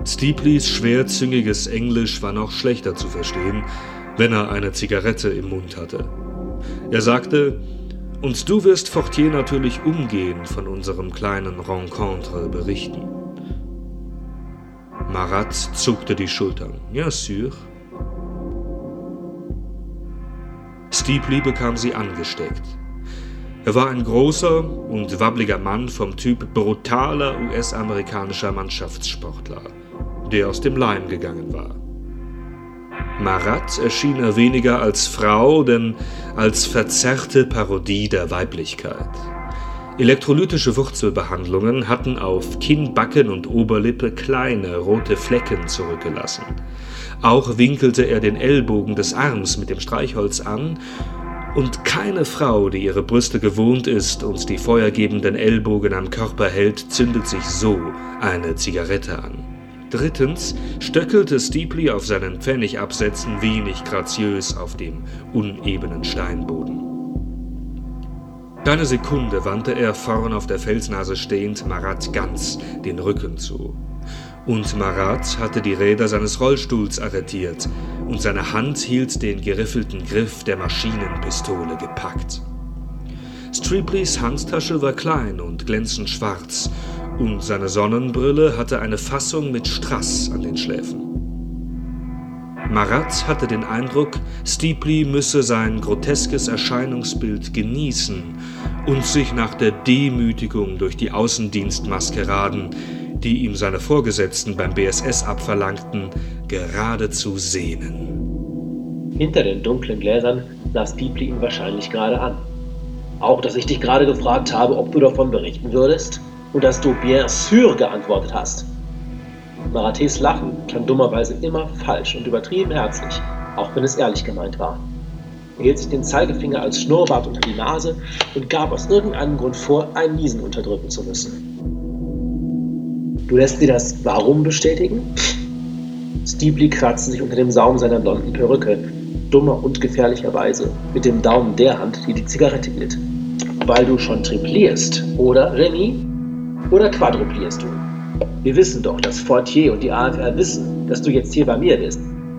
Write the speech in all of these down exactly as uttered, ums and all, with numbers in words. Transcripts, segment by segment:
Steepleys schwerzüngiges Englisch war noch schlechter zu verstehen, wenn er eine Zigarette im Mund hatte. Er sagte: »Und du wirst Fortier natürlich umgehend von unserem kleinen Rencontre berichten.« Marat zuckte die Schultern. »Bien sûr.« Steepley bekam sie angesteckt. Er war ein großer und wabbliger Mann vom Typ brutaler U S-amerikanischer Mannschaftssportler, der aus dem Leim gegangen war. Marat erschien er weniger als Frau, denn als verzerrte Parodie der Weiblichkeit. Elektrolytische Wurzelbehandlungen hatten auf Kinn, Backen und Oberlippe kleine rote Flecken zurückgelassen. Auch winkelte er den Ellbogen des Arms mit dem Streichholz an, und keine Frau, die ihre Brüste gewohnt ist und die feuergebenden Ellbogen am Körper hält, zündet sich so eine Zigarette an. Drittens stöckelte Steepley auf seinen Pfennigabsätzen wenig graziös auf dem unebenen Steinboden. Keine Sekunde wandte er, vorn auf der Felsnase stehend, Marat ganz den Rücken zu. Und Marat hatte die Räder seines Rollstuhls arretiert und seine Hand hielt den geriffelten Griff der Maschinenpistole gepackt. Steepleys Handtasche war klein und glänzend schwarz und seine Sonnenbrille hatte eine Fassung mit Strass an den Schläfen. Marat hatte den Eindruck, Steepley müsse sein groteskes Erscheinungsbild genießen und sich nach der Demütigung durch die Außendienstmaskeraden, die ihm seine Vorgesetzten beim B S S abverlangten, geradezu sehnen. Hinter den dunklen Gläsern sah Steepley ihn wahrscheinlich gerade an. Auch, dass ich dich gerade gefragt habe, ob du davon berichten würdest und dass du bien sûr geantwortet hast. Maratés Lachen klang dummerweise immer falsch und übertrieben herzlich, auch wenn es ehrlich gemeint war. Er hielt sich den Zeigefinger als Schnurrbart unter die Nase und gab aus irgendeinem Grund vor, ein Niesen unterdrücken zu müssen. Du lässt dir das Warum bestätigen? Steepley kratzte sich unter dem Saum seiner blonden Perücke, dummer und gefährlicherweise, mit dem Daumen der Hand, die die Zigarette hielt. Weil du schon triplierst, oder, Remy? Oder quadruplierst du? Wir wissen doch, dass Fortier und die A F R wissen, dass du jetzt hier bei mir bist.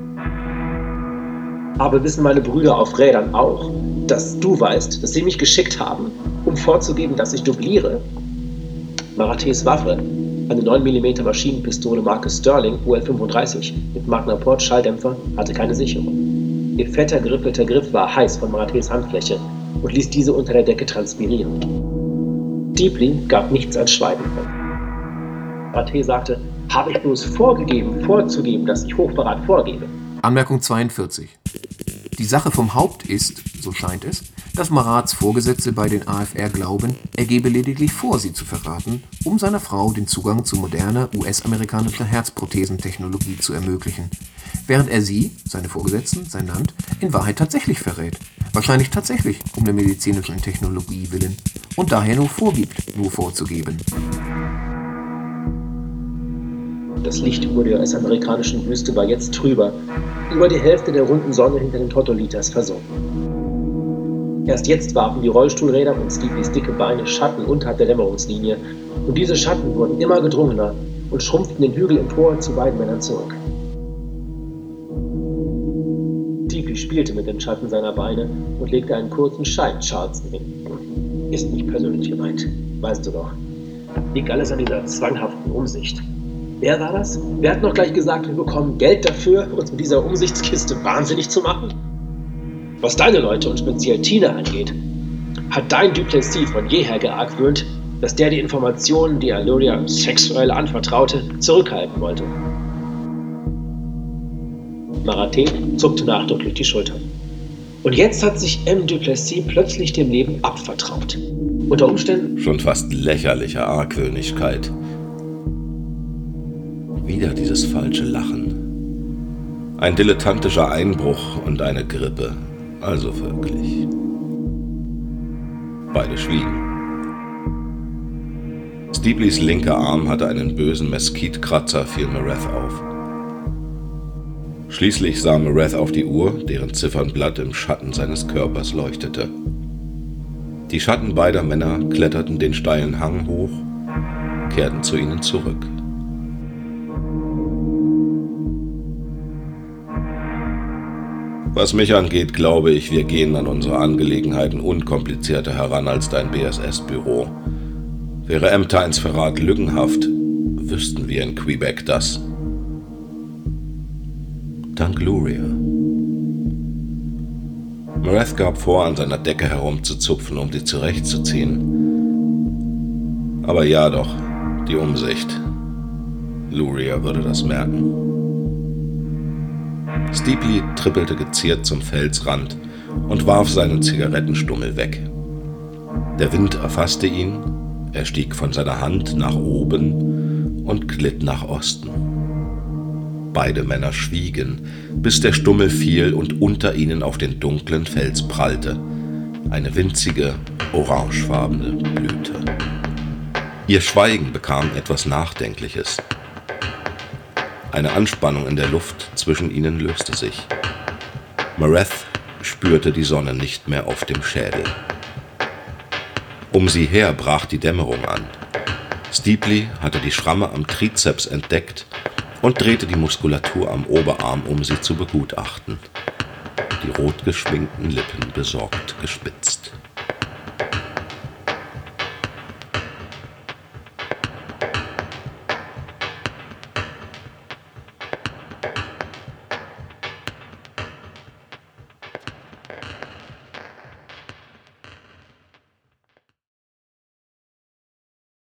Aber wissen meine Brüder auf Rädern auch, dass du weißt, dass sie mich geschickt haben, um vorzugeben, dass ich dubliere? Maratés Waffe, eine neun Millimeter Maschinenpistole Marke Sterling U L fünfunddreißig mit Magnaport-Schalldämpfer, hatte keine Sicherung. Ihr fetter, geriffelter Griff war heiß von Maratés Handfläche und ließ diese unter der Decke transpirieren. Steepley gab nichts als Schweigen von. Maraté sagte: Habe ich bloß vorgegeben, vorzugeben, dass ich Hochverrat vorgebe. Anmerkung zweiundvierzig. Die Sache vom Haupt ist, so scheint es, dass Marats Vorgesetzte bei den A F R glauben, er gebe lediglich vor, sie zu verraten, um seiner Frau den Zugang zu moderner U S-amerikanischer Herzprothesentechnologie zu ermöglichen, während er sie, seine Vorgesetzten, sein Land, in Wahrheit tatsächlich verrät. Wahrscheinlich tatsächlich um der medizinischen Technologie willen und daher nur vorgibt, nur vorzugeben. Das Licht über der U S-amerikanischen Wüste war jetzt trüber, über die Hälfte der runden Sonne hinter den Totolitas versunken. Erst jetzt warfen die Rollstuhlräder und Steepleys dicke Beine Schatten unterhalb der Dämmerungslinie, und diese Schatten wurden immer gedrungener und schrumpften den Hügel empor zu beiden Männern zurück. Steepley spielte mit den Schatten seiner Beine und legte einen kurzen Schein Charleston hin. Ist nicht persönlich gemeint, weißt du doch. Liegt alles an dieser zwanghaften Umsicht. Wer war das? Wer hat noch gleich gesagt, wir bekommen Geld dafür, uns mit dieser Umsichtskiste wahnsinnig zu machen? Was deine Leute und speziell Tina angeht, hat dein Duplessis von jeher geargwöhnt, dass der die Informationen, die er Luria sexuell anvertraute, zurückhalten wollte. Maraté zuckte nachdrücklich die Schultern. Und jetzt hat sich M. Duplessis plötzlich dem Leben abvertraut. Unter Umständen... Schon fast lächerliche Argwöhnigkeit. Wieder dieses falsche Lachen. Ein dilettantischer Einbruch und eine Grippe. Also wirklich. Beide schwiegen. Steepleys linker Arm hatte einen bösen Mesquitkratzer, fiel Marath auf. Schließlich sah Marath auf die Uhr, deren Ziffernblatt im Schatten seines Körpers leuchtete. Die Schatten beider Männer kletterten den steilen Hang hoch, kehrten zu ihnen zurück. Was mich angeht, glaube ich, wir gehen an unsere Angelegenheiten unkomplizierter heran als dein B S S-Büro. Wäre Emtynes Verrat lückenhaft, wüssten wir in Quebec das. Dank Luria. Mareth gab vor, an seiner Decke herumzuzupfen, um sie zurechtzuziehen. Aber ja doch, die Umsicht. Luria würde das merken. Steeply trippelte geziert zum Felsrand und warf seinen Zigarettenstummel weg. Der Wind erfasste ihn, er stieg von seiner Hand nach oben und glitt nach Osten. Beide Männer schwiegen, bis der Stummel fiel und unter ihnen auf den dunklen Fels prallte, eine winzige, orangefarbene Blüte. Ihr Schweigen bekam etwas Nachdenkliches. Eine Anspannung in der Luft zwischen ihnen löste sich. Mareth spürte die Sonne nicht mehr auf dem Schädel. Um sie her brach die Dämmerung an. Steeply hatte die Schramme am Trizeps entdeckt und drehte die Muskulatur am Oberarm, um sie zu begutachten. Die rot geschminkten Lippen besorgt gespitzt.